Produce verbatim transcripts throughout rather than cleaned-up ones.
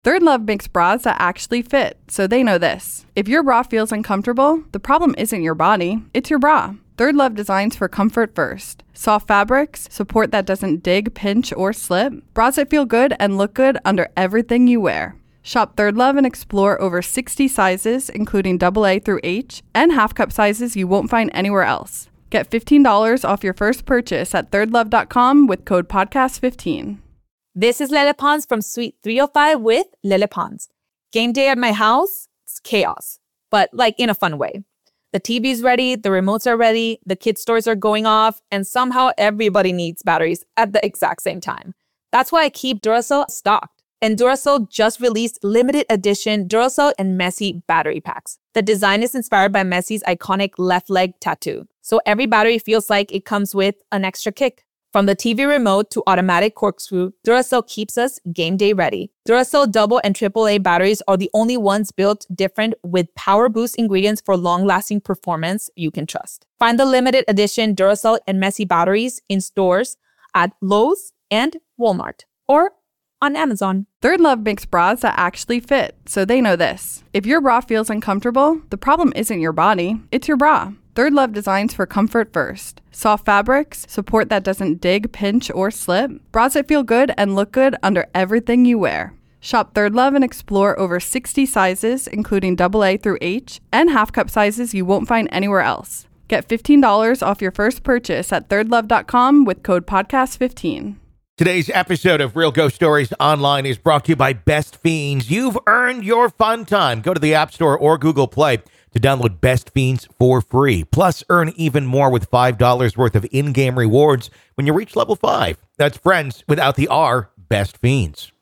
Third Love makes bras that actually fit, so they know this. If your bra feels uncomfortable, the problem isn't your body, it's your bra. Third Love designs for comfort first. Soft fabrics, support that doesn't dig, pinch, or slip. Bras that feel good and look good under everything you wear. Shop Third Love and explore over sixty sizes, including double A through H, and half cup sizes you won't find anywhere else. Get fifteen dollars off your first purchase at third love dot com with code podcast fifteen. This is Lele Pons from Suite three oh five with Lele Pons. Game day at my house, it's chaos, but like in a fun way. The T V's ready, the remotes are ready, the kids' toys are going off, and somehow everybody needs batteries at the exact same time. That's why I keep Duracell stocked. And Duracell just released limited edition Duracell and Messi battery packs. The design is inspired by Messi's iconic left leg tattoo, so every battery feels like it comes with an extra kick. From the T V remote to automatic corkscrew, Duracell keeps us game day ready. Duracell double and triple A batteries are the only ones built different with power boost ingredients for long-lasting performance you can trust. Find the limited edition Duracell and Messi batteries in stores at Lowe's and Walmart or on Amazon. Third Love makes bras that actually fit, so they know this. If your bra feels uncomfortable, the problem isn't your body, it's your bra. Third Love designs for comfort first. Soft fabrics, support that doesn't dig, pinch, or slip. Bras that feel good and look good under everything you wear. Shop Third Love and explore over sixty sizes, including double A through H, and half cup sizes you won't find anywhere else. Get fifteen dollars off your first purchase at third love dot com with code podcast fifteen. Today's episode of Real Ghost Stories Online is brought to you by Best Fiends. You've earned your fun time. Go to the App Store or Google Play to download Best Fiends for free. Plus, earn even more with five dollars worth of in-game rewards when you reach level five. That's friends without the R, Best Fiends.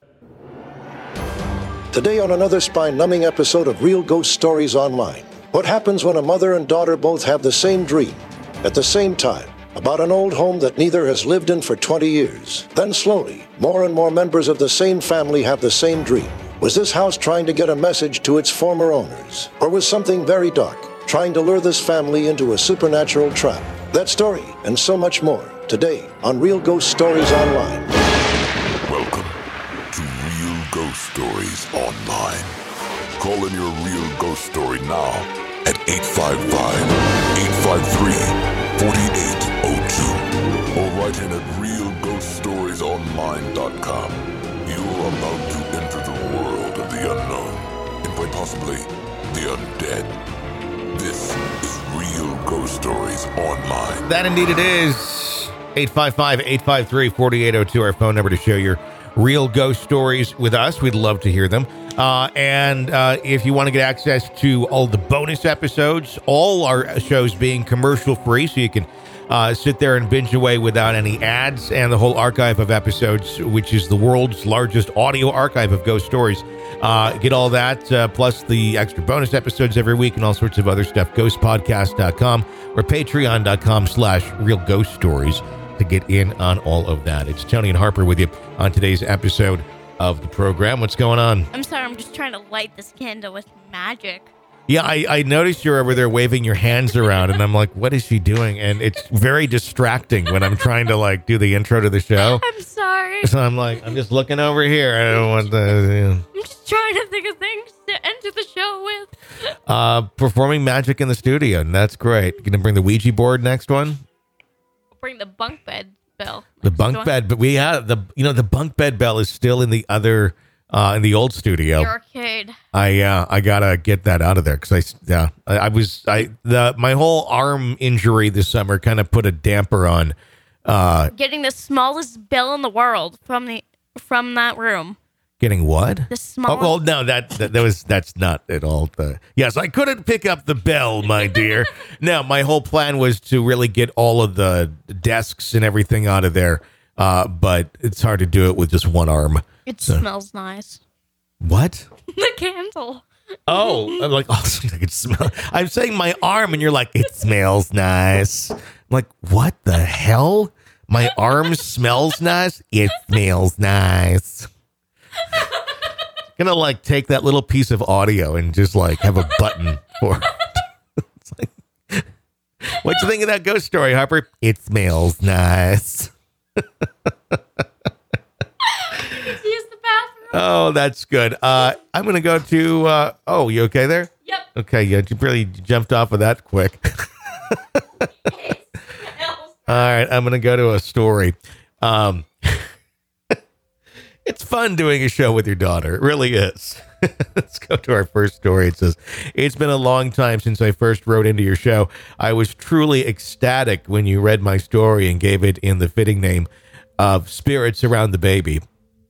Today on another spine-numbing episode of Real Ghost Stories Online. What happens when a mother and daughter both have the same dream at the same time about an old home that neither has lived in for twenty years? Then slowly, more and more members of the same family have the same dream. Was this house trying to get a message to its former owners? Or was something very dark trying to lure this family into a supernatural trap? That story and so much more today on Real Ghost Stories Online. Welcome to Real Ghost Stories Online. Call in your real ghost story now at eight five five, eight five three, four eight zero two or write in at real ghost stories online dot com. You are about to enter the world of the unknown and quite possibly the undead. This is Real Ghost Stories Online. That indeed it is. eight five five, eight five three, four eight zero two, our phone number to share your real ghost stories with us. We'd love to hear them. Uh, and uh, if you want to get access to all the bonus episodes, all our shows being commercial free, so you can uh, sit there and binge away without any ads, and the whole archive of episodes, which is the world's largest audio archive of ghost stories. Uh, get all that, uh, plus the extra bonus episodes every week and all sorts of other stuff. ghost podcast dot com or patreon dot com slash real ghost stories to get in on all of that. It's Tony and Harper with you on today's episode of the program. What's going on? I'm sorry, I'm just trying to light this candle with magic. Yeah, I, I noticed you're over there waving your hands around, and I'm like, what is she doing? And it's very distracting when I'm trying to, like, do the intro to the show. I'm sorry. So I'm like, I'm just looking over here. I don't want the... You know. I'm just trying to think of things to enter the show with. Uh, performing magic in the studio, and that's great. Gonna bring the Ouija board next one? Bring the bunk bed bell. The bunk bed, but we have the, you know, the bunk bed bell is still in the other... Uh, in the old studio, the arcade. I uh, I gotta get that out of there because I yeah I, I was I the my whole arm injury this summer kind of put a damper on uh, getting the smallest bell in the world from the from that room. Getting what? The smallest. Oh, well, no, that, that that was that's not at all. The yes, I couldn't pick up the bell, my dear. No, my whole plan was to really get all of the desks and everything out of there, uh, but it's hard to do it with just one arm. It so. smells nice. What? The candle. Oh, I'm like, oh, I can smell. I'm saying my arm, and you're like, it smells nice. I'm like, what the hell? My arm smells nice? It smells nice. Gonna like take that little piece of audio and just like have a button for it. It's like, what you think of that ghost story, Harper? It smells nice. Use the bathroom. Oh, that's good. Uh, I'm going to go to, uh, oh, you okay there? Yep. Okay, yeah, you really jumped off of that quick. All right, I'm going to go to a story. Um, it's fun doing a show with your daughter. It really is. Let's go to our first story. It says, it's been a long time since I first wrote into your show. I was truly ecstatic when you read my story and gave it in the fitting name of Spirits Around the Baby.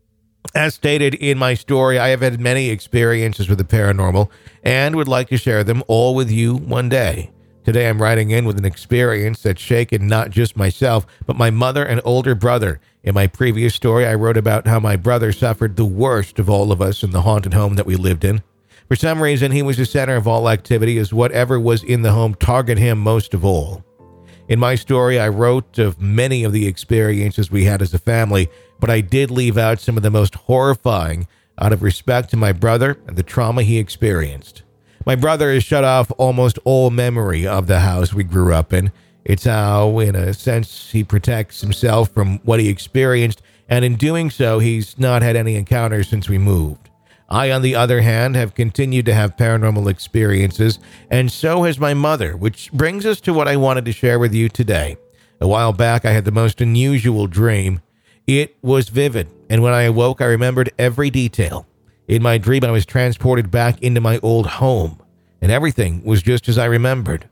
As stated in my story, I have had many experiences with the paranormal and would like to share them all with you one day. Today, I'm writing in with an experience that's shaken not just myself, but my mother and older brother. In my previous story, I wrote about how my brother suffered the worst of all of us in the haunted home that we lived in. For some reason, he was the center of all activity, as whatever was in the home targeted him most of all. In my story, I wrote of many of the experiences we had as a family, but I did leave out some of the most horrifying out of respect to my brother and the trauma he experienced. My brother has shut off almost all memory of the house we grew up in. It's how, in a sense, he protects himself from what he experienced, and in doing so, he's not had any encounters since we moved. I, on the other hand, have continued to have paranormal experiences, and so has my mother, which brings us to what I wanted to share with you today. A while back, I had the most unusual dream. It was vivid, and when I awoke, I remembered every detail. In my dream, I was transported back into my old home, and everything was just as I remembered.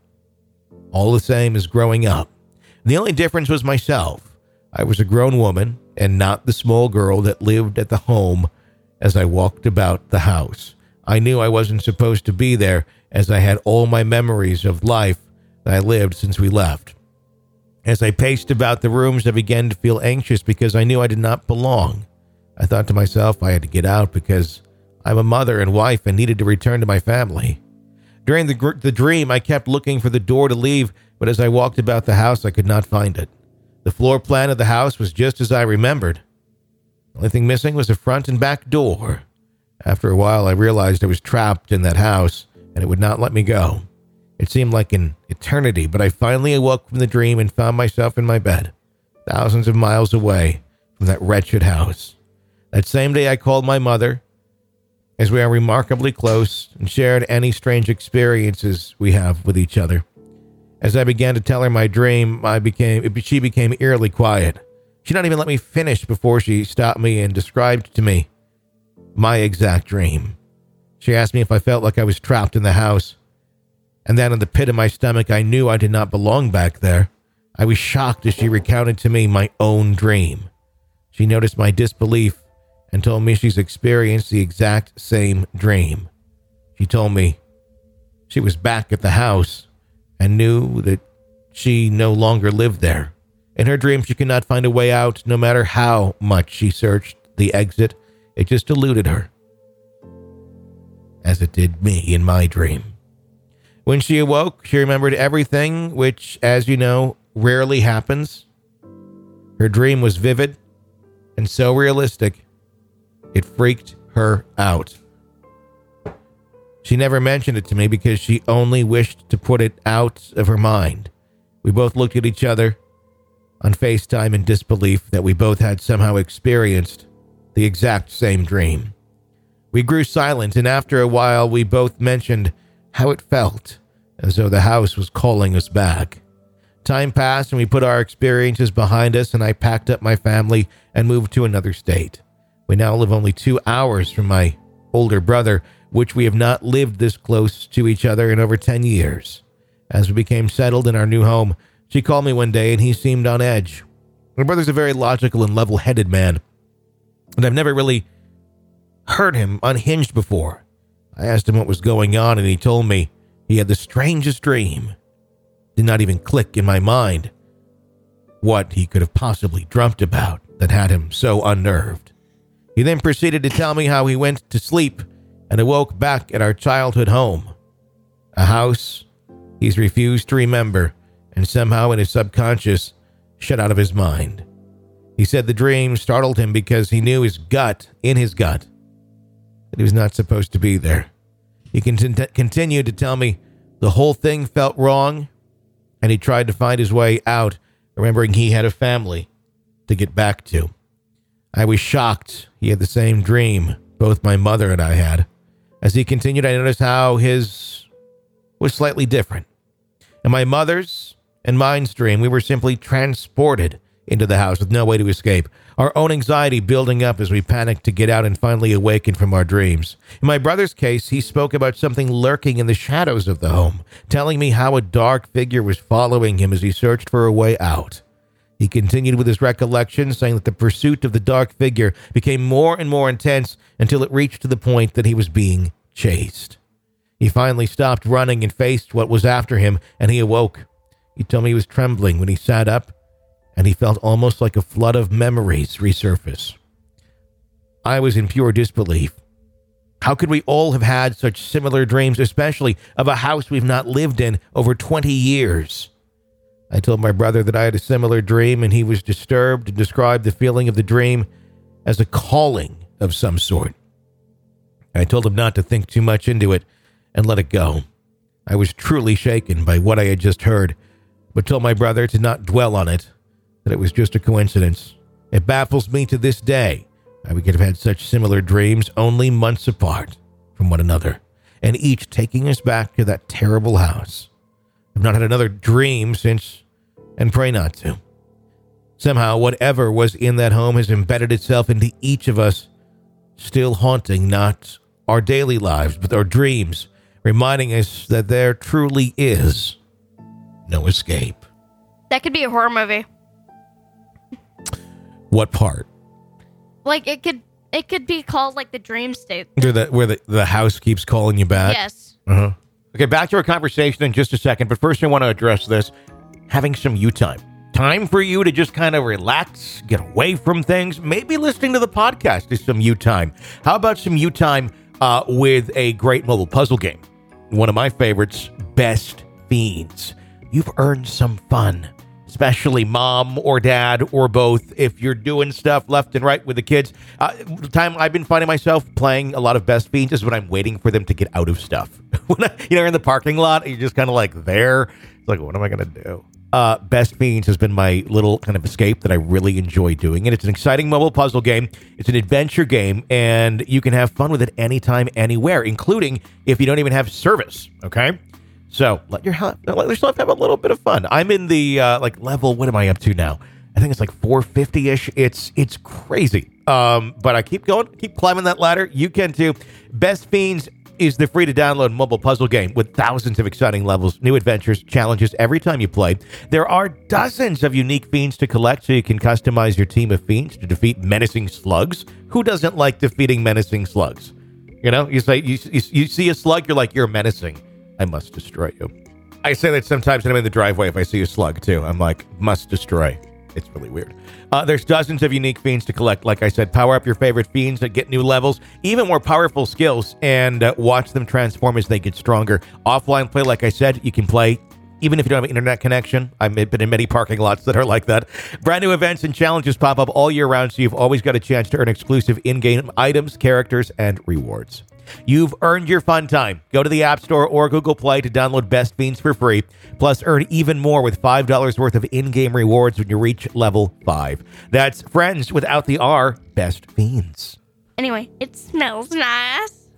All the same as growing up. The only difference was myself. I was a grown woman, and not the small girl that lived at the home as I walked about the house. I knew I wasn't supposed to be there, as I had all my memories of life that I lived since we left. As I paced about the rooms, I began to feel anxious because I knew I did not belong. I thought to myself I had to get out because I'm a mother and wife and needed to return to my family. During the, gr- the dream, I kept looking for the door to leave, but as I walked about the house, I could not find it. The floor plan of the house was just as I remembered. The only thing missing was a front and back door. After a while, I realized I was trapped in that house, and it would not let me go. It seemed like an eternity, but I finally awoke from the dream and found myself in my bed, thousands of miles away from that wretched house. That same day, I called my mother, as we are remarkably close, and shared any strange experiences we have with each other. As I began to tell her my dream, I became she became eerily quiet. She did not even let me finish before she stopped me and described to me my exact dream. She asked me if I felt like I was trapped in the house, and then in the pit of my stomach, I knew I did not belong back there. I was shocked as she recounted to me my own dream. She noticed my disbelief and told me she's experienced the exact same dream. She told me she was back at the house and knew that she no longer lived there. In her dream, she could not find a way out, no matter how much she searched the exit. It just eluded her, as it did me in my dream. When she awoke, she remembered everything, which, as you know, rarely happens. Her dream was vivid and so realistic, it freaked her out. She never mentioned it to me because she only wished to put it out of her mind. We both looked at each other on FaceTime in disbelief that we both had somehow experienced the exact same dream. We grew silent, and after a while, we both mentioned how it felt, as though the house was calling us back. Time passed, and we put our experiences behind us, and I packed up my family and moved to another state. We now live only two hours from my older brother, which we have not lived this close to each other in over ten years. As we became settled in our new home, she called me one day, and he seemed on edge. My brother's a very logical and level-headed man, and I've never really heard him unhinged before. I asked him what was going on, and he told me he had the strangest dream. Did not even click in my mind what he could have possibly dreamt about that had him so unnerved. He then proceeded to tell me how he went to sleep and awoke back at our childhood home, a house he's refused to remember and somehow in his subconscious shut out of his mind. He said the dream startled him because he knew his gut, in his gut, that he was not supposed to be there. He cont- continued to tell me the whole thing felt wrong, and he tried to find his way out, remembering he had a family to get back to. I was shocked he had the same dream both my mother and I had. As he continued, I noticed how his was slightly different. In my mother's and mine's dream, we were simply transported into the house with no way to escape, our own anxiety building up as we panicked to get out and finally awaken from our dreams. In my brother's case, he spoke about something lurking in the shadows of the home, telling me how a dark figure was following him as he searched for a way out. He continued with his recollections, saying that the pursuit of the dark figure became more and more intense until it reached to the point that he was being chased. He finally stopped running and faced what was after him, and he awoke. He told me he was trembling when he sat up, and he felt almost like a flood of memories resurface. I was in pure disbelief. How could we all have had such similar dreams, especially of a house we've not lived in over twenty years? I told my brother that I had a similar dream, and he was disturbed and described the feeling of the dream as a calling of some sort. I told him not to think too much into it and let it go. I was truly shaken by what I had just heard, but told my brother to not dwell on it, that it was just a coincidence. It baffles me to this day how we could have had such similar dreams only months apart from one another, and each taking us back to that terrible house. I've not had another dream since, and pray not to. Somehow, whatever was in that home has embedded itself into each of us, still haunting not our daily lives, but our dreams, reminding us that there truly is no escape. That could be a horror movie. What part? Like it could, it could be called like the dream state. Where the where the, the house keeps calling you back? Yes. Uh-huh. Okay, back to our conversation in just a second, but first I want to address this. Having some you time. Time for you to just kind of relax, get away from things. Maybe listening to the podcast is some you time. How about some you time uh, with a great mobile puzzle game? One of my favorites, Best Fiends. You've earned some fun. Especially mom or dad or both, if you're doing stuff left and right with the kids. Uh, the time I've been finding myself playing a lot of Best Fiends is when I'm waiting for them to get out of stuff. When I, you know, you're in the parking lot, and you're just kind of like there. It's like, what am I going to do? Uh, Best Fiends has been my little kind of escape that I really enjoy doing. And it's an exciting mobile puzzle game. It's an adventure game, and you can have fun with it anytime, anywhere, including if you don't even have service, okay? So let your let yourself have a little bit of fun. I'm in the uh, like level. What am I up to now? I think it's like four fifty ish. It's it's crazy. Um, but I keep going, keep climbing that ladder. You can too. Best Fiends is the free to download mobile puzzle game with thousands of exciting levels, new adventures, challenges every time you play. There are dozens of unique fiends to collect, so you can customize your team of fiends to defeat menacing slugs. Who doesn't like defeating menacing slugs? You know, you say you you, you see a slug, you're like, you're menacing. I must destroy you. I say that sometimes when I'm in the driveway if I see a slug, too. I'm like, must destroy. It's really weird. Uh, there's dozens of unique fiends to collect. Like I said, power up your favorite fiends that get new levels, even more powerful skills, and uh, watch them transform as they get stronger. Offline play, like I said, you can play even if you don't have an internet connection. I've been in many parking lots that are like that. Brand new events and challenges pop up all year round, so you've always got a chance to earn exclusive in-game items, characters, and rewards. You've earned your fun time. Go to the App Store or Google Play to download Best Fiends for free. Plus, earn even more with five dollars worth of in-game rewards when you reach level five. That's friends without the R, Best Fiends. Anyway, it smells nice.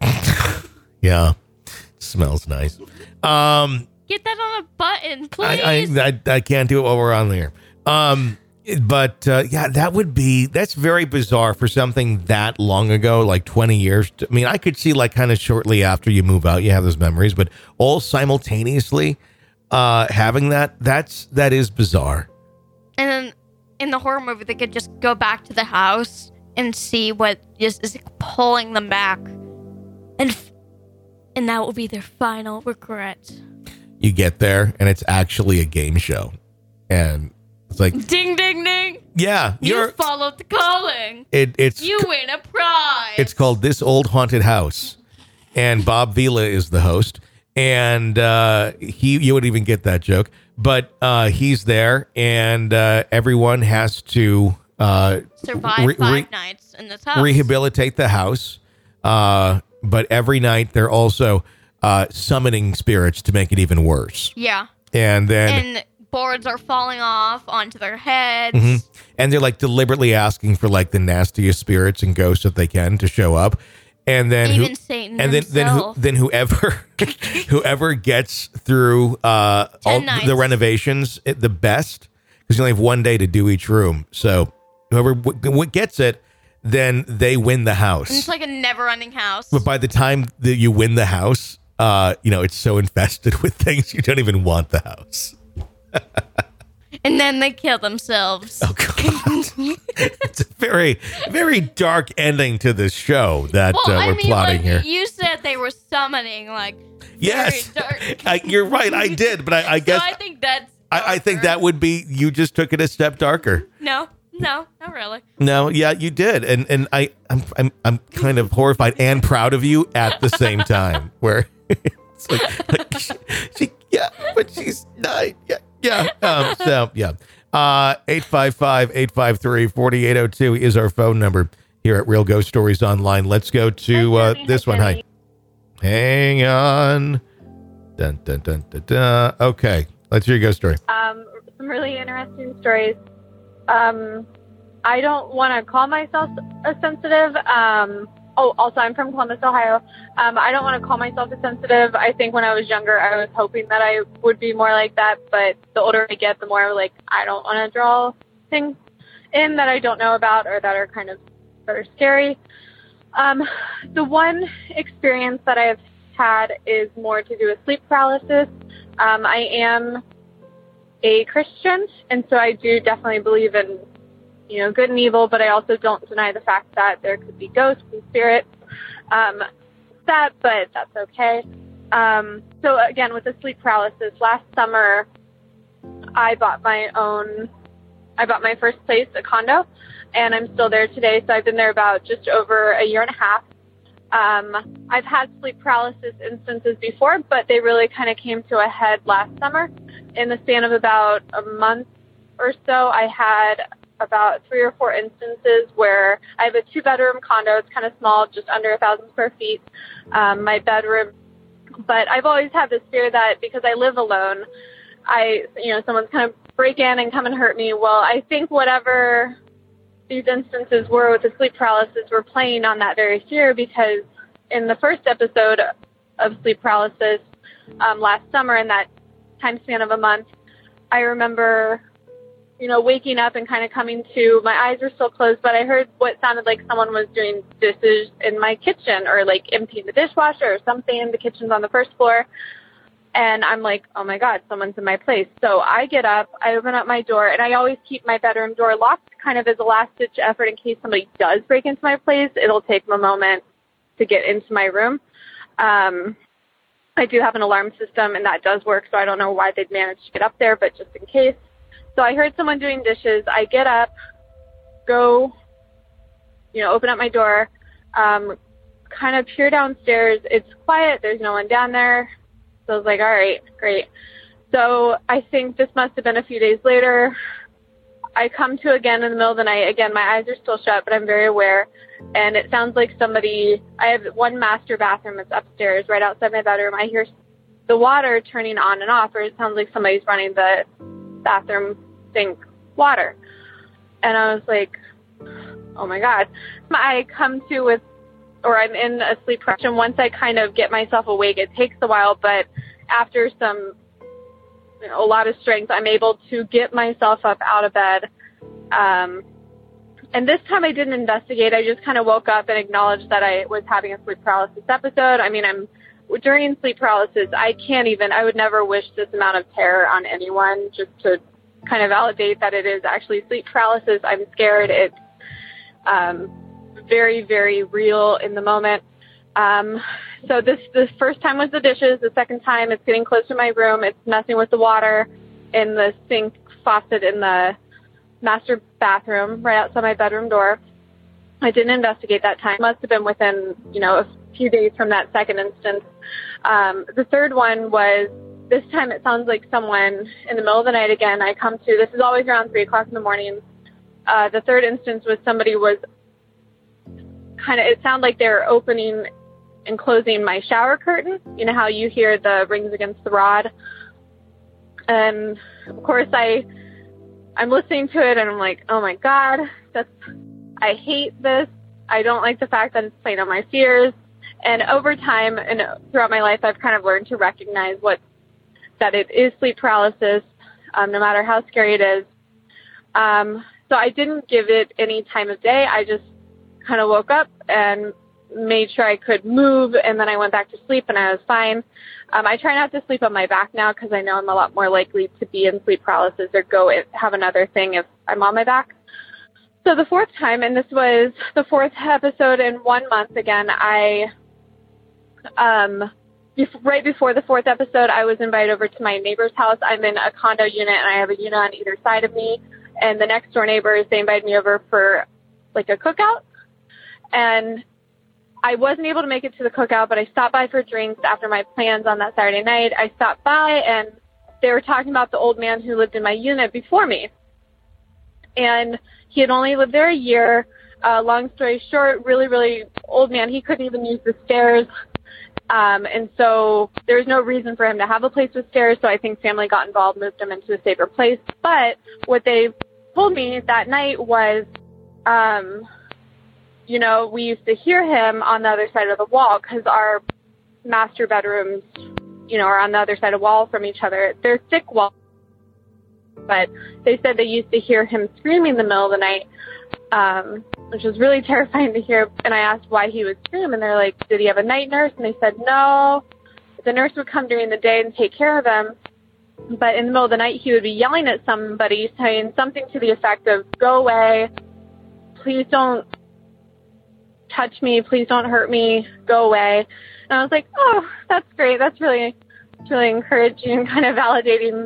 Yeah, it smells nice. Um, Get that on a button, please. I, I, I, I can't do it while we're on there. Um, But, uh, yeah, that would be, that's very bizarre for something that long ago, like twenty years. I mean, I could see like kind of shortly after you move out, you have those memories, but all simultaneously uh, having that, that's, that is bizarre. And then in the horror movie, they could just go back to the house and see what just is pulling them back. And, and that will be their final regret. You get there and it's actually a game show. And it's like, ding, ding, ding. Yeah. You followed the calling. It, it's You win a prize. It's called This Old Haunted House. And Bob Vila is the host. And uh, he, you wouldn't even get that joke. But uh, he's there. And uh, everyone has to uh, survive re- five re- nights in this house. Rehabilitate the house. Uh, but every night they're also uh, summoning spirits to make it even worse. Yeah. And then... And boards are falling off onto their heads. Mhm. And they're like deliberately asking for like the nastiest spirits and ghosts that they can to show up. And then Even who, Satan and then then, who, himself. then whoever whoever gets through uh, all nights. the renovations it, the best, because you only have one day to do each room. So whoever w- w- gets it, then they win the house. And it's like a never-ending house. But by the time that you win the house, uh, you know, it's so infested with things you don't even want the house. And then they kill themselves. Oh God! It's a very, very dark ending to this show that Well, uh, I we're mean, plotting like, here. you said they were summoning, like, Yes, very dark. I, you're right. I did, but I, I guess So I think that's I, I think darker. that would be you just took it a step darker. No, no, not really. No, yeah, you did, and and I I'm I'm I'm kind of horrified and proud of you at the same time. Where it's like, like she, she yeah, but she's not yeah yeah. Um, so yeah, uh, eight five five eight five three four eight zero two is our phone number here at Real Ghost Stories Online. Let's go to uh, this one. Hi, hang on. Dun dun dun dun dun. Okay, let's hear your ghost story. Um, some really interesting stories. Um, I don't want to call myself a sensitive. Um, oh, also, I'm from Columbus, Ohio. Um, I don't want to call myself a sensitive. I think when I was younger, I was hoping that I would be more like that. But the older I get, the more like I don't want to draw things in that I don't know about or that are kind of that are scary. Um, the one experience that I've had is more to do with sleep paralysis. Um, I am a Christian, and so I do definitely believe in, you know, good and evil, but I also don't deny the fact that there could be ghosts and spirits. Um, that, but that's okay. Um, so again, with the sleep paralysis, last summer, I bought my own, I bought my first place, a condo, and I'm still there today. So I've been there about just over a year and a half. Um, I've had sleep paralysis instances before, but they really kind of came to a head last summer. In the span of about a month or so, I had about three or four instances where I have a two-bedroom condo. It's kind of small, just under a thousand square feet, um, my bedroom. But I've always had this fear that because I live alone, I, you know, someone's kind of break in and come and hurt me. Well, I think whatever these instances were with the sleep paralysis were playing on that very fear, because in the first episode of sleep paralysis um, last summer, in that time span of a month, I remember, you know, waking up and kind of coming to, my eyes were still closed, but I heard what sounded like someone was doing dishes in my kitchen, or like emptying the dishwasher or something. The kitchen's on the first floor. And I'm like, oh my God, someone's in my place. So I get up, I open up my door, and I always keep my bedroom door locked kind of as a last ditch effort in case somebody does break into my place. It'll take them a moment to get into my room. Um, I do have an alarm system, and that does work, so I don't know why they'd managed to get up there, but just in case. So I heard someone doing dishes. I get up, go, you know, open up my door, um, kind of peer downstairs. It's quiet. There's no one down there. So I was like, all right, great. So I think this must have been a few days later. I come to again in the middle of the night. Again, my eyes are still shut, but I'm very aware. And it sounds like somebody, I have one master bathroom that's upstairs right outside my bedroom. I hear the water turning on and off, or it sounds like somebody's running the bathroom sink water. And I was like, oh my God. I come to with, or I'm in a sleep paralysis. Once I kind of get myself awake, it takes a while, but after some, you know, a lot of strength, I'm able to get myself up out of bed. Um, and this time I didn't investigate. I just kind of woke up and acknowledged that I was having a sleep paralysis episode. I mean, I'm during sleep paralysis, I can't even, I would never wish this amount of terror on anyone, just to kind of validate that it is actually sleep paralysis. I'm scared. It's um, very, very real in the moment. Um, so this, this first time was the dishes. The second time it's getting close to my room. It's messing with the water in the sink faucet in the master bathroom right outside my bedroom door. I didn't investigate that time. It must have been within, you know, a few days from that second instance. Um, the third one was, this time it sounds like someone in the middle of the night again. I come to, this is always around three o'clock in the morning. Uh, the third instance was somebody was kind of, it sounded like they were opening and closing my shower curtain. You know how you hear the rings against the rod? And of course I, I'm listening to it and I'm like, oh my God, that's, I hate this. I don't like the fact that it's playing on my fears. And over time and throughout my life, I've kind of learned to recognize what, that it is sleep paralysis, um, no matter how scary it is. Um, so I didn't give it any time of day. I just kind of woke up and made sure I could move, and then I went back to sleep, and I was fine. Um, I try not to sleep on my back now because I know I'm a lot more likely to be in sleep paralysis or go and have another thing if I'm on my back. So the fourth time, and this was the fourth episode in one month again, I, um, right before the fourth episode, I was invited over to my neighbor's house. I'm in a condo unit, and I have a unit on either side of me, and the next door neighbors, they invited me over for like a cookout, and I wasn't able to make it to the cookout, but I stopped by for drinks after my plans on that Saturday night. I stopped by, and they were talking about the old man who lived in my unit before me. And he had only lived there a year. Uh, long story short, really, really old man. He couldn't even use the stairs. Um, and so there was no reason for him to have a place with stairs, so I think family got involved, moved him into a safer place. But what they told me that night was, um, you know, we used to hear him on the other side of the wall because our master bedrooms, you know, are on the other side of the wall from each other. They're thick walls, but they said they used to hear him screaming in the middle of the night, um, which was really terrifying to hear. And I asked why he would scream, and they're like, did he have a night nurse? And they said, no, the nurse would come during the day and take care of him. But in the middle of the night, he would be yelling at somebody, saying something to the effect of, go away, please don't touch me, please don't hurt me, go away. And I was like, oh, that's great. That's really, really encouraging and kind of validating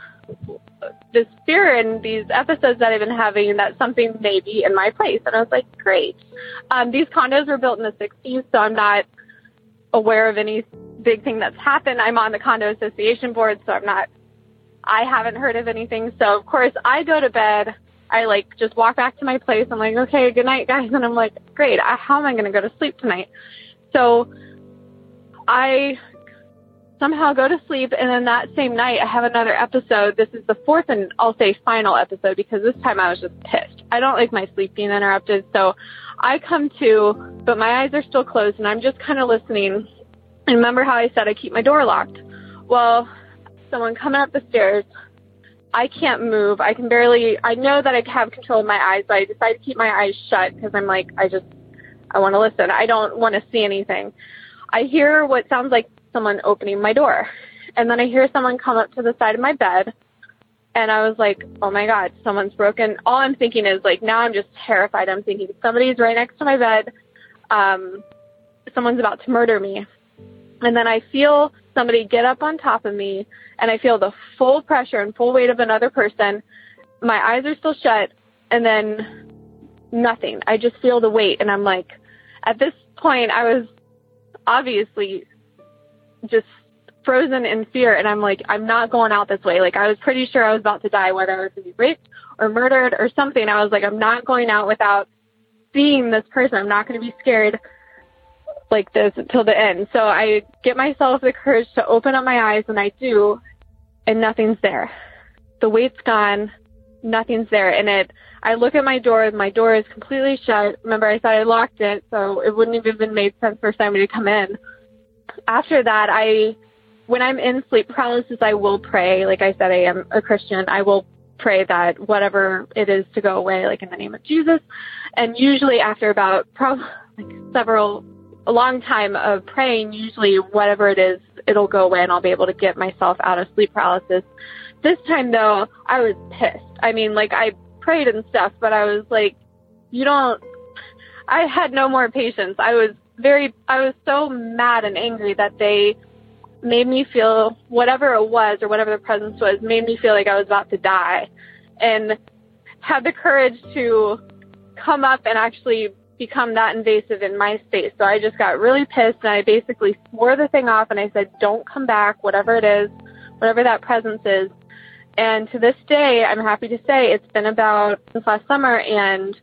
this fear and these episodes that I've been having, that something may be in my place. And I was like, great. Um, these condos were built in the sixties, so I'm not aware of any big thing that's happened. I'm on the condo association board, so I'm not, I haven't heard of anything. So of course I go to bed. I like just walk back to my place. I'm like, okay, good night, guys. And I'm like, great. I, how am I going to go to sleep tonight? So I somehow go to sleep. And then that same night, I have another episode. This is the fourth and I'll say final episode, because this time I was just pissed. I don't like my sleep being interrupted. So I come to, but my eyes are still closed, and I'm just kind of listening. And remember how I said I keep my door locked? Well, someone coming up the stairs, I can't move. I can barely, I know that I have control of my eyes, but I decide to keep my eyes shut because I'm like, I just, I want to listen. I don't want to see anything. I hear what sounds like someone opening my door. And then I hear someone come up to the side of my bed. And I was like, oh my God, someone's broken. All I'm thinking is like, now I'm just terrified. I'm thinking somebody's right next to my bed. Um, someone's about to murder me. And then I feel somebody get up on top of me, and I feel the full pressure and full weight of another person. My eyes are still shut, and then nothing. I just feel the weight, and I'm like, at this point, I was obviously just frozen in fear, and I'm like, I'm not going out this way. Like, I was pretty sure I was about to die, whether I was to be raped or murdered or something. I was like, I'm not going out without seeing this person. I'm not going to be scared like this until the end. So I get myself the courage to open up my eyes, and I do, and nothing's there. The weight's gone, nothing's there. And it, I look at my door, my door is completely shut. Remember, I said I locked it, so it wouldn't have even made sense for somebody to come in. After that, I, when I'm in sleep paralysis, I will pray. Like I said, I am a Christian. I will pray that whatever it is to go away, like in the name of Jesus. And usually after about probably like several a long time of praying, usually whatever it is, it'll go away and I'll be able to get myself out of sleep paralysis. This time, though, I was pissed. I mean, like, I prayed and stuff, but I was like, you don't, I had no more patience. I was very, I was so mad and angry that they made me feel, whatever it was or whatever the presence was, made me feel like I was about to die, and had the courage to come up and actually become that invasive in my space. So I just got really pissed, and I basically swore the thing off, and I said, don't come back, whatever it is, whatever that presence is. And to this day, I'm happy to say it's been about since last summer, and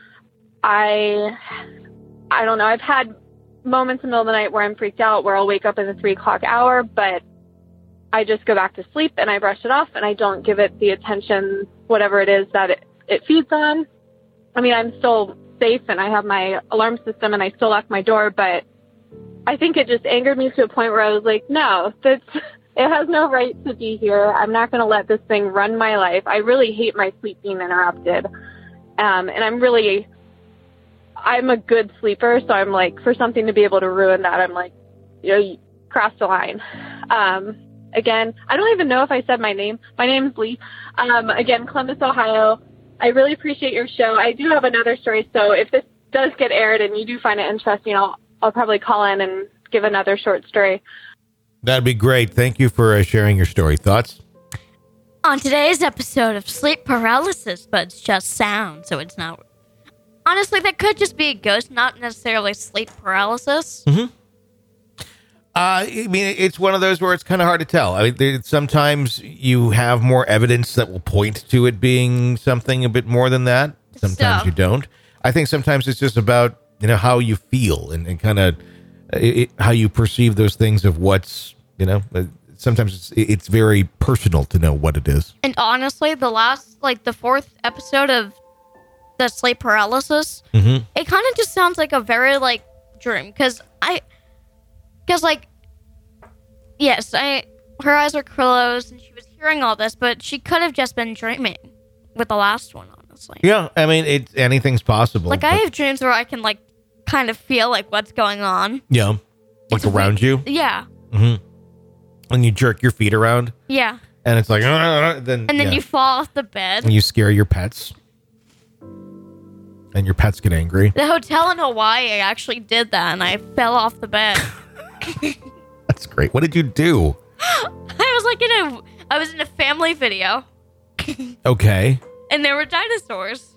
I, I don't know, I've had moments in the middle of the night where I'm freaked out, where I'll wake up in the three o'clock hour, but I just go back to sleep and I brush it off and I don't give it the attention, whatever it is that it, it feeds on. I mean, I'm still safe and I have my alarm system and I still lock my door, but I think it just angered me to a point where I was like, no, that's, it has no right to be here. I'm not going to let this thing run my life. I really hate my sleep being interrupted. Um, and I'm really, I'm a good sleeper. So I'm like, for something to be able to ruin that, I'm like, you know, you crossed the line. Um, again, I don't even know if I said my name. My name's Lee. Um, again, Columbus, Ohio. I really appreciate your show. I do have another story. So if this does get aired and you do find it interesting, I'll, I'll probably call in and give another short story. That'd be great. Thank you for uh, sharing your story. Thoughts? On today's episode of sleep paralysis, but it's just sound, so it's not. Honestly, that could just be a ghost, not necessarily sleep paralysis. Mm-hmm. Uh, I mean, it's one of those where it's kind of hard to tell. I mean, there, sometimes you have more evidence that will point to it being something a bit more than that. Sometimes So- you don't. I think sometimes it's just about, you know, how you feel and, and kind of it, how you perceive those things of what's, you know, uh, sometimes it's, it's very personal to know what it is. And honestly, the last, like the fourth episode of the sleep paralysis, Mm-hmm. it kind of just sounds like a very like dream. Because I, because like, yes, I, her eyes were closed and she was hearing all this, but she could have just been dreaming with the last one, honestly. Yeah, I mean, it anything's possible. Like I but- have dreams where I can like kind of feel like what's going on. yeah, like It's around you, Yeah, mm-hmm. and you jerk your feet around, yeah. and it's like, uh, then And then yeah. you fall off the bed. and you scare your pets, and your pets get angry. The hotel in Hawaii, I actually did that, and I fell off the bed. That's great. What did you do? I was like in a, I was in a family video, Okay, and there were dinosaurs.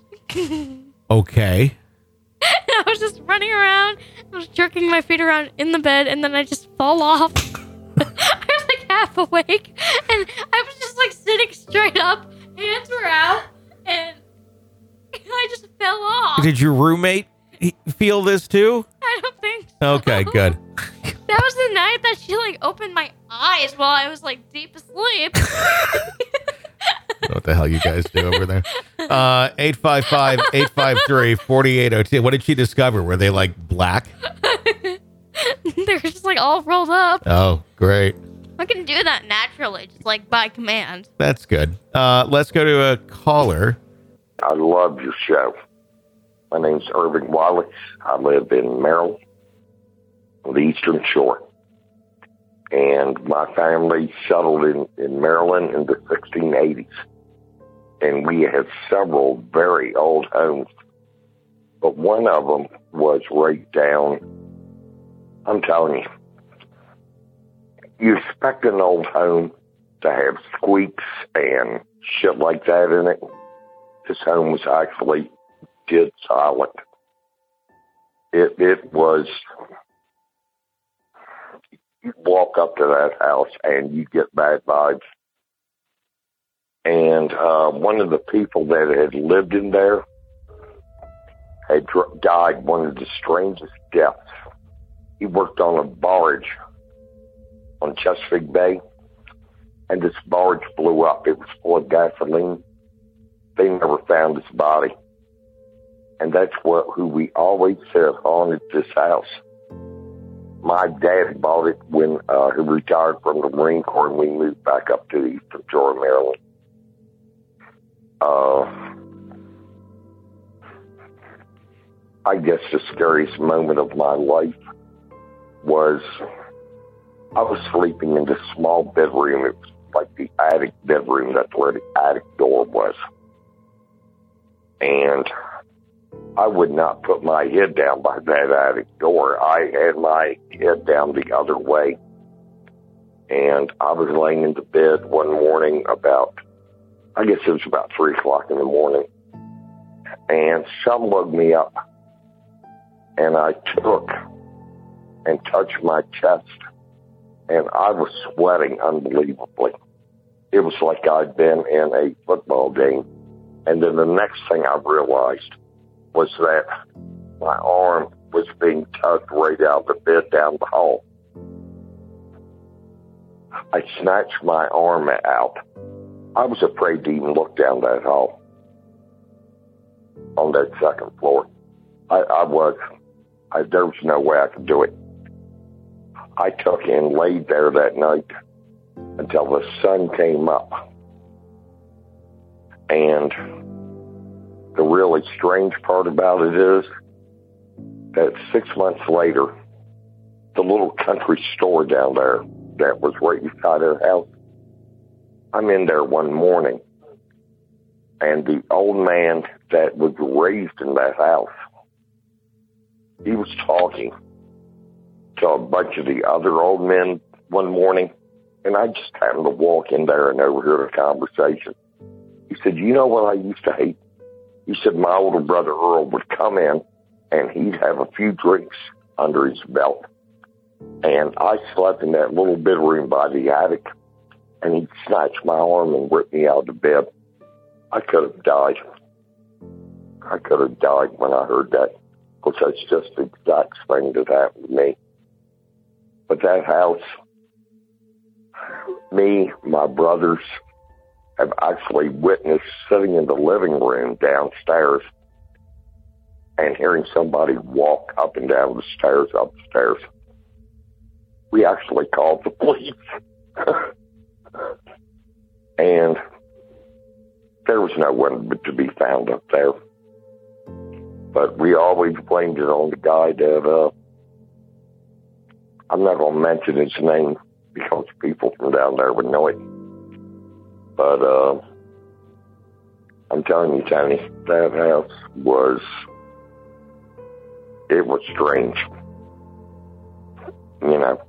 okay. And I was just running around. I was jerking my feet around in the bed, and then I just fall off. I was like half awake, and I was just like sitting straight up, hands were out, and I just fell off. Did your roommate he- feel this too? I don't think so. Okay, good. That was the night that she like opened my eyes while I was like deep asleep. What the hell you guys do over there? Uh, eight five five, eight five three, four eight zero two. What did she discover? Were they like black? They're just like all rolled up. Oh, great. I can do that naturally, just like by command. That's good. Uh, let's go to a caller. I love your show. My name's Irving Wiley. I live in Maryland, on the Eastern Shore. And my family settled in, in Maryland in the sixteen eighties. And we had several very old homes. But one of them was right down. I'm telling you, you expect an old home to have squeaks and shit like that in it. This home was actually dead silent. It it was, you walk up to that house and you get bad vibes. And uh, one of the people that had lived in there had dr- died one of the strangest deaths. He worked on a barge on Chesapeake Bay, and this barge blew up. It was full of gasoline. They never found his body. And that's what who we always said haunted this house. My dad bought it when uh, he retired from the Marine Corps, and we moved back up to the Eastern Shore of Maryland. Uh, I guess the scariest moment of my life was I was sleeping in this small bedroom. It was like the attic bedroom. That's where the attic door was. And I would not put my head down by that attic door. I had my head down the other way. And I was laying in the bed one morning about, I guess it was about three o'clock in the morning. And some woke me up. And I took and touched my chest. And I was sweating unbelievably. It was like I'd been in a football game. And then the next thing I realized was that my arm was being tugged right out of the bed down the hall. I snatched my arm out. I was afraid to even look down that hall on that second floor. I, I was. I, there was no way I could do it. I took and laid there that night until the sun came up. And the really strange part about it is that six months later, the little country store down there that was right beside our house, I'm in there one morning, and the old man that was raised in that house, he was talking to a bunch of the other old men one morning, and I just happened to walk in there and overhear the conversation. He said, you know what I used to hate? He said, my older brother Earl would come in, and he'd have a few drinks under his belt. And I slept in that little bedroom by the attic, and he'd snatch my arm and rip me out of bed. I could have died. I could have died when I heard that, because that's just the exact thing that happened to me. But that house, me, my brothers, have actually witnessed sitting in the living room downstairs and hearing somebody walk up and down the stairs upstairs. We actually called the police. And there was no one to be found up there. But we always blamed it on the guy that, uh, I'm not going to mention his name because people from down there would know it. But uh, I'm telling you, Tony, that house was, it was strange. You know,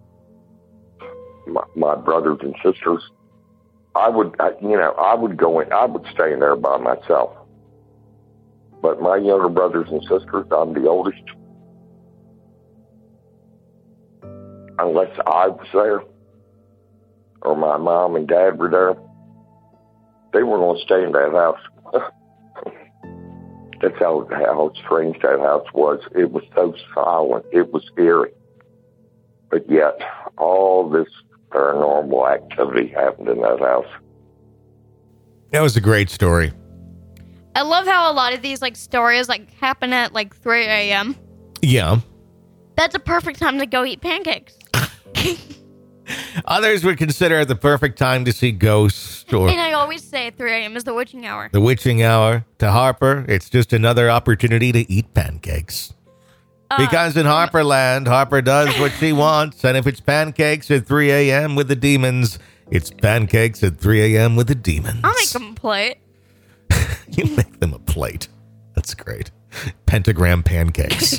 my, my brothers and sisters, I would, I, you know, I would go in, I would stay in there by myself. But my younger brothers and sisters, I'm the oldest. Unless I was there or my mom and dad were there, they were going to stay in that house. That's how, how strange that house was. It was so silent. It was eerie. But yet, all this paranormal activity happened in that house. That was a great story. I love how a lot of these like stories like happen at like three a.m. Yeah. That's a perfect time to go eat pancakes. Others would consider it the perfect time to see ghosts. Or And I always say three a.m. is the witching hour. the witching hour. To Harper, it's just another opportunity to eat pancakes. Uh, Because in Harperland, Harper does what she wants. And if it's pancakes at three a.m. with the demons, it's pancakes at three a.m. with the demons. I'll make them a plate. You make them a plate. That's great. Pentagram pancakes.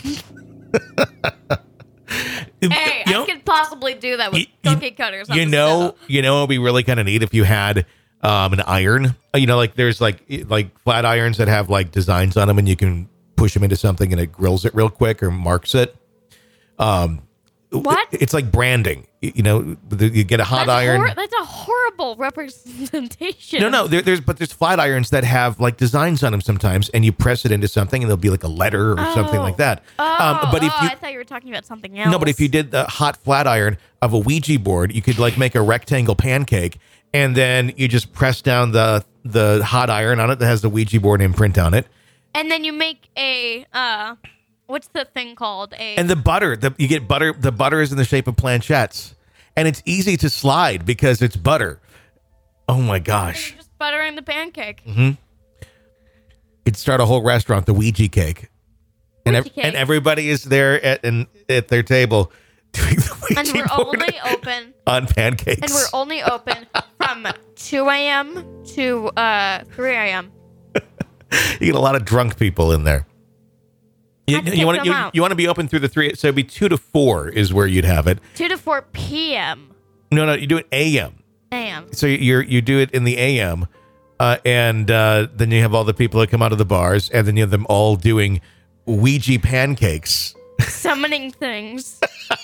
Hey, You know- I could possibly do that with You- you- cookie cutters. on You the know, stove. you know, it'd be really kind of neat if you had um, an iron. You know, like there's like like flat irons that have like designs on them, and you can push them into something, and it grills it real quick or marks it. Um, What? It's like branding. You you know, the- you get a hot that's iron. hor- that's a horrible representation. No, no, there, there's but there's flat irons that have like designs on them sometimes, and you press it into something, and there'll be like a letter or something like that. Oh, but if oh, you I thought you were talking about something else. no, but if you did the hot flat iron of a Ouija board, you could like make a rectangle pancake, and then you just press down the the hot iron on it that has the Ouija board imprint on it, and then you make a uh, what's the thing called? A and the butter. The you get butter. The butter is in the shape of planchettes, and it's easy to slide because it's butter. Oh my gosh! You're just buttering the pancake. Mm-hmm. It'd start a whole restaurant, the Ouija cake. And, ev- Ouija cake. and everybody is there at and at their table doing the Ouija And we're board only open. on pancakes. And we're only open from two a.m. to uh, three a.m. You get a lot of drunk people in there. You, I'd you kick want them you, out. you want to be open through the three, so it'd be two to four is where you'd have it. two to four p.m. No, no, you do it A M. A M. So you're you do it in the A M, uh, and uh, then you have all the people that come out of the bars, and then you have them all doing Ouija pancakes. Summoning things.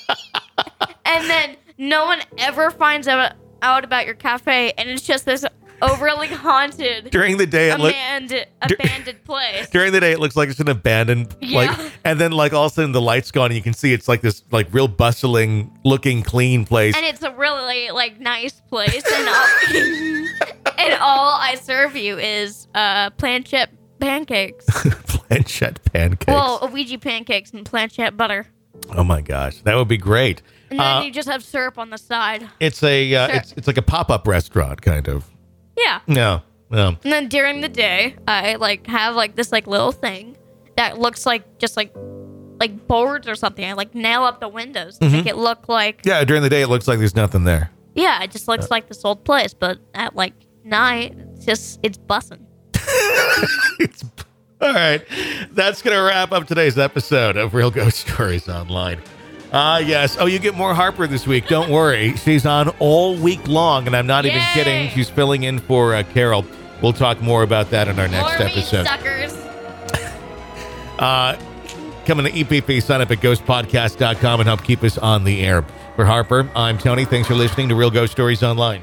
And then no one ever finds out, out about your cafe, and it's just this overly haunted, During the day, it looks abandoned, abandoned place. During the day, it looks like it's an abandoned, Yeah. like, and then like all of a sudden the lights go on and you can see it's like this like real bustling looking clean place. And it's a really like nice place, and all, and all I serve you is uh planchette pancakes. Planchette pancakes. Well, Ouija pancakes and planchette butter. Oh my gosh, that would be great. And then Uh, you just have syrup on the side. it's a uh, Sure. it's it's like a pop up restaurant kind of. Yeah. No, no. And then during the day, I like have like this like little thing that looks like just like like boards or something. I like nail up the windows to make it look like Yeah, during the day it looks like there's nothing there. yeah, it just looks like this old place. But at like night, it's just it's bussing. It's, all right, that's gonna wrap up today's episode of Real Ghost Stories Online. Ah, uh, yes. Oh, you get more Harper this week. Don't worry. She's on all week long, and I'm not even Yay! kidding. She's filling in for uh, Carol. We'll talk more about that in our next More meat episode. suckers. Uh, coming to E P P, sign up at ghost podcast dot com and help keep us on the air. For Harper, I'm Tony. Thanks for listening to Real Ghost Stories Online.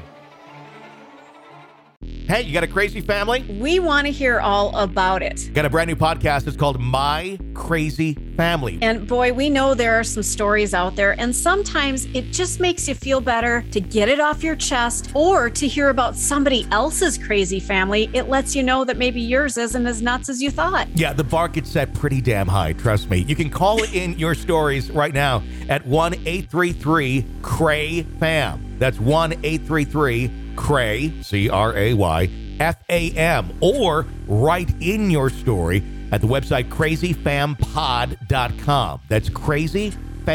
Hey, you got a crazy family? We want to hear all about it. Got a brand new podcast. It's called My Crazy Family. And boy, we know there are some stories out there, and sometimes it just makes you feel better to get it off your chest or to hear about somebody else's crazy family. It lets you know that maybe yours isn't as nuts as you thought. Yeah, the bar gets set pretty damn high, trust me. You can call in your stories right now at one eight three three C R A Y FAM. That's one eight three three C R A Y, C R A Y, F A M. Or write in your story at the website crazy fam pod dot com. That's crazy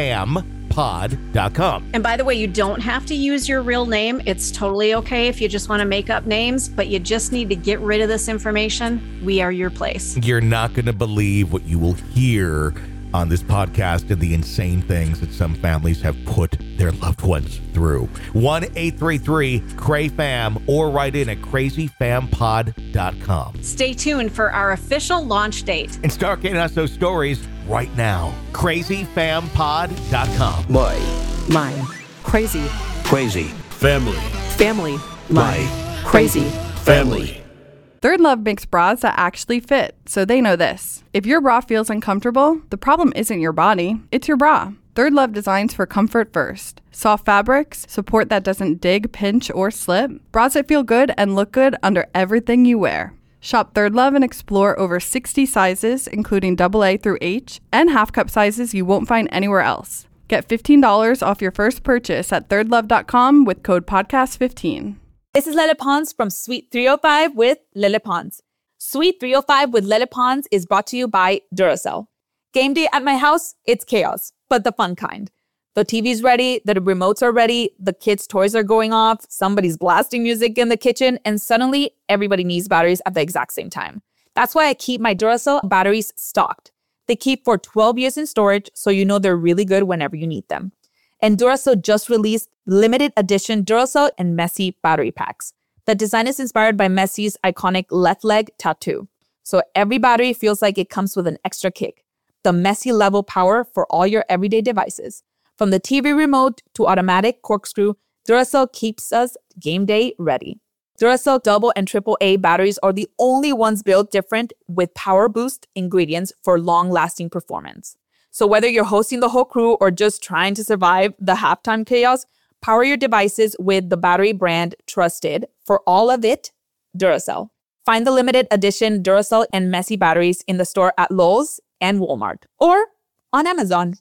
fam pod dot com. And by the way, you don't have to use your real name. It's totally okay if you just want to make up names, but you just need to get rid of this information. We are your place. You're not going to believe what you will hear on this podcast and the insane things that some families have put their loved ones through. one eight three three C R A Y FAM or write in at crazy fam pod dot com. Stay tuned for our official launch date. And start getting us those stories right now. crazy fam pod dot com. My Mine. Crazy. crazy family. Family. My Crazy. family. Third Love makes bras that actually fit, so they know this. If your bra feels uncomfortable, the problem isn't your body, it's your bra. Third Love designs for comfort first. Soft fabrics, support that doesn't dig, pinch, or slip. Bras that feel good and look good under everything you wear. Shop Third Love and explore over sixty sizes, including double A through H, and half cup sizes you won't find anywhere else. Get fifteen dollars off your first purchase at third love dot com with code podcast fifteen. This is Lele Pons from Suite three oh five with Lele Pons. Suite three oh five with Lele Pons is brought to you by Duracell. Game day at my house, it's chaos, but the fun kind. The T V's ready, the remotes are ready, the kids' toys are going off, somebody's blasting music in the kitchen, and suddenly everybody needs batteries at the exact same time. That's why I keep my Duracell batteries stocked. They keep for twelve years in storage, so you know they're really good whenever you need them. And Duracell just released limited edition Duracell and Messi battery packs. The design is inspired by Messi's iconic left leg tattoo. So every battery feels like it comes with an extra kick. The Messi level power for all your everyday devices. From the T V remote to automatic corkscrew, Duracell keeps us game day ready. Duracell double and triple A batteries are the only ones built different with power boost ingredients for long-lasting performance. So whether you're hosting the whole crew or just trying to survive the halftime chaos, power your devices with the battery brand trusted for all of it, Duracell. Find the limited edition Duracell and Messi batteries in the store at Lowe's and Walmart or on Amazon.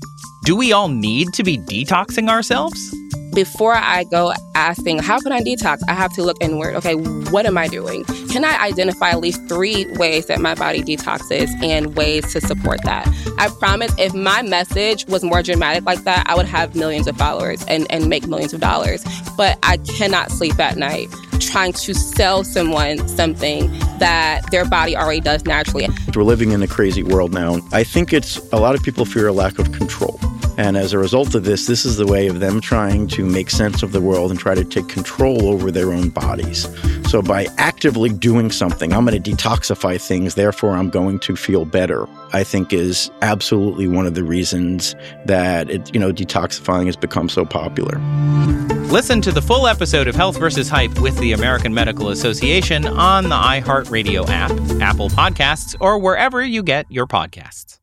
Do we all need to be detoxing ourselves? Before I go asking, how can I detox? I have to look inward. Okay, what am I doing? Can I identify at least three ways that my body detoxes and ways to support that? I promise if my message was more dramatic like that, I would have millions of followers and, and make millions of dollars. But I cannot sleep at night trying to sell someone something that their body already does naturally. We're living in a crazy world now. I think it's a lot of people fear a lack of control. And as a result of this, this is the way of them trying to make sense of the world and try to take control over their own bodies. So by actively doing something, I'm going to detoxify things, therefore I'm going to feel better, I think is absolutely one of the reasons that it, you know, detoxifying has become so popular. Listen to the full episode of Health versus. Hype with the American Medical Association on the iHeartRadio app, Apple Podcasts, or wherever you get your podcasts.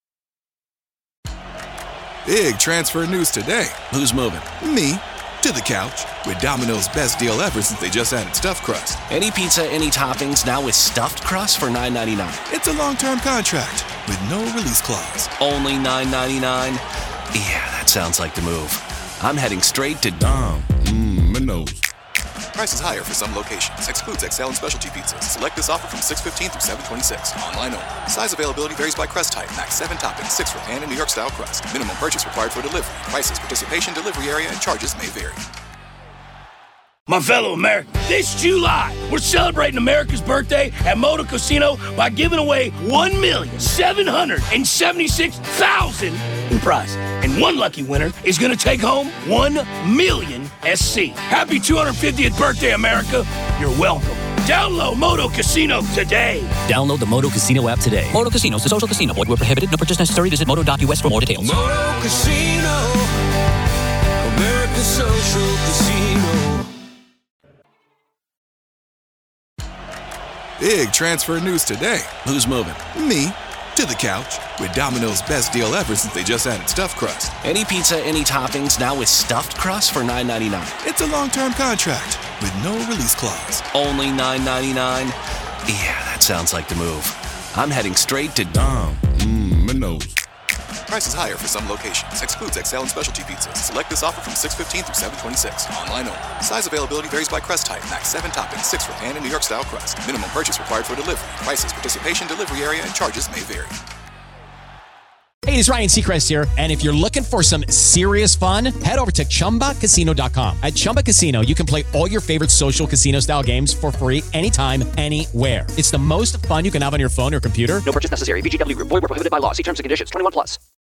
Big transfer news today. Who's moving? Me. To the couch. With Domino's best deal ever since they just added stuffed crust. Any pizza, any toppings, now with stuffed crust for nine ninety-nine. It's a long-term contract with no release clause. Only nine ninety-nine? Yeah, that sounds like the move. I'm heading straight to Dom. Mmm, Prices higher for some locations. Excludes X L and specialty pizzas. Select this offer from six fifteen through seven twenty-six. Online only. Size availability varies by crust type. Max seven toppings, six for pan and New York style crust. Minimum purchase required for delivery. Prices, participation, delivery area, and charges may vary. My fellow Americans, this July, we're celebrating America's birthday at Moto Casino by giving away one million seven hundred seventy-six thousand in prizes. And one lucky winner is going to take home one million S C. Happy two hundred fiftieth birthday, America. You're welcome. Download Moto Casino today. Download the Moto Casino app today. Moto Casino is a social casino. Void where prohibited. No purchase necessary. Visit moto dot u s for more details. Moto Casino. America's social casino. Big transfer news today. Who's moving? Me. To the couch. With Domino's best deal ever since they just added stuffed crust. Any pizza, any toppings, now with stuffed crust for nine ninety-nine. It's a long-term contract with no release clause. Only nine ninety-nine? Yeah, that sounds like the move. I'm heading straight to Dom. Mmm, Prices higher for some locations. Excludes X L and specialty pizzas. Select this offer from six fifteen through seven twenty-six. Online only. Size availability varies by crust type. Max seven toppings, six for pan and New York style crust. Minimum purchase required for delivery. Prices, participation, delivery area, and charges may vary. Hey, it's Ryan Seacrest here, and if you're looking for some serious fun, head over to Chumba Casino dot com. At Chumba Casino, you can play all your favorite social casino-style games for free anytime, anywhere. It's the most fun you can have on your phone or computer. No purchase necessary. V G W Group. Void where prohibited by law. See terms and conditions. twenty-one plus.